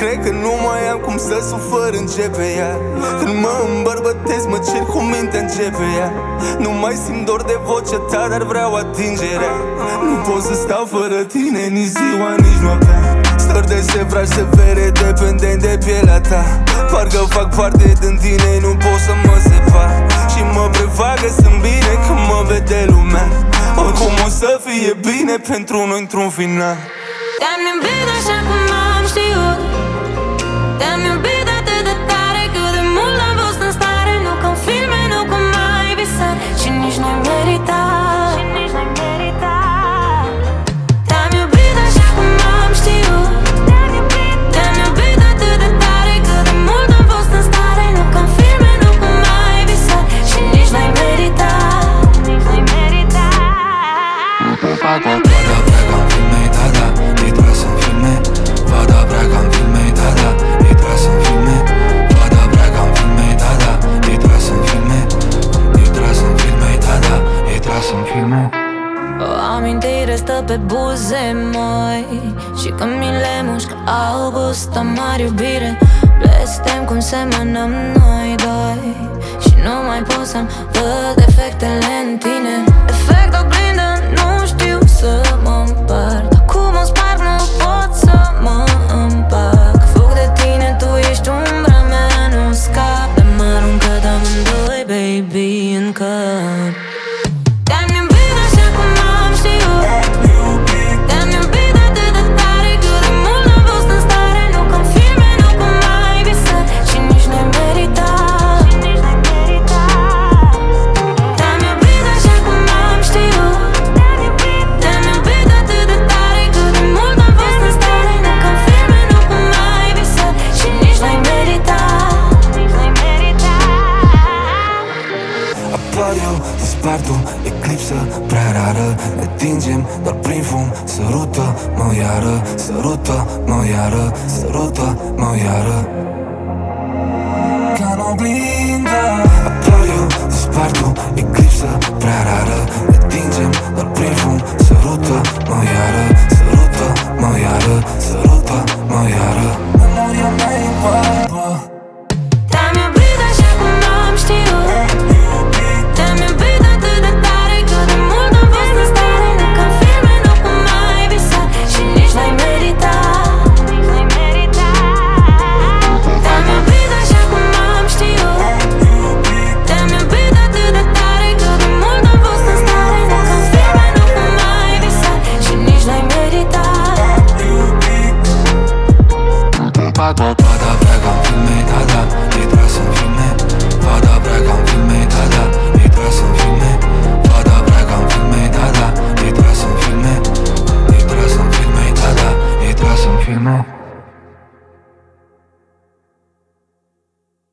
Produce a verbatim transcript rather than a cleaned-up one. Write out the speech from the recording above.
cred că nu mai am cum să sufăr, începe ea. Când mă îmbărbătesc, mă cer cu mintea, începe ea. Nu mai simt dor de vocea ta, dar vreau atingerea. Nu pot să stau fără tine, nici ziua, nici noaptea. Stări de sevraș severe, dependent de pielea ta. Parcă fac parte din tine, nu pot să mă separ. Și mă prefac că sunt bine când mă vede lumea. Oricum o să fie bine pentru noi într-un final. Te-am iubit așa cum am știut. Te-am iubit atât de tare, cât de mult am fost în stare. Nu ca în filme, nu cum ai visat. Și nici n-ai meritat. Și nici n-ai meritat. Te-am iubit așa cum am știut. Te-am iubit, te-am iubit atât de tare, cât de mult am fost în stare. Nu ca în filme, nu cum ai visat. Și nici n-ai meritat. Nici n-ai meritat. Vada prea ca în filme, da, da. E tras în filme. Vada prea ca în filme, da, da. E tras în filme. Vada prea ca în filme, da, da. E tras în filme. E tras în filme, da, da. E tras în filme. O amintire stă pe buze, măi. Și când mi le mușcă august, amar iubire. Blestem cum semănăm noi doi. Și nu mai pot să-mi văd efectele în tine. Efect oglindă, nu știu să mă împart. Acum o sparg, nu pot să mă împac. Fug de tine, tu ești umbra mea, nu scap. Dar mă aruncat amândoi, baby, în cap. Te-am iubit așa cum am știut. Te-am iubit atât de tare, cât de mult am fost în stare. Nu ca în filme, nu cum ai visat. Și nici n-ai meritat. Și nici n-ai meritat. Te-am iubit așa cum am știut. Te-am iubit, te-am iubit atât de tare, cât de mult am fost în stare. Nu ca în filme, nu cum ai visat. Și nici n-ai meritat. Nici n-ai meritat. Apar eu, dispar tu, eclipsă prea rară. Ne atingem doar prin fum. Sărută-mă iară, sărută-mă iară, sărută-mă iară. Ca în oglindă. Apar eu, dispar tu, eclipsă prea rară. Ne atingem doar prin fum. Sărută-mă iară, sărută-mă iară, sărută-mă iară. Memoria mea e barbă. Te-am iubit așa cum am știut. Te-am iubit atât de tare, cât de mult am fost în stare. Nu ca în filme, nu cum ai visat. Și nici n-ai meritat. Nici n-ai meritat. Te-am iubit așa cum am știut. Te-am iubit atât de tare, cât de mult am fost în stare. Nu ca în filme, nu cum ai visat. Și nici n-ai meritat. Vada prea ca în filme, da, da. E tras în filme. Vada prea ca în filme, da, da. E tras în filme.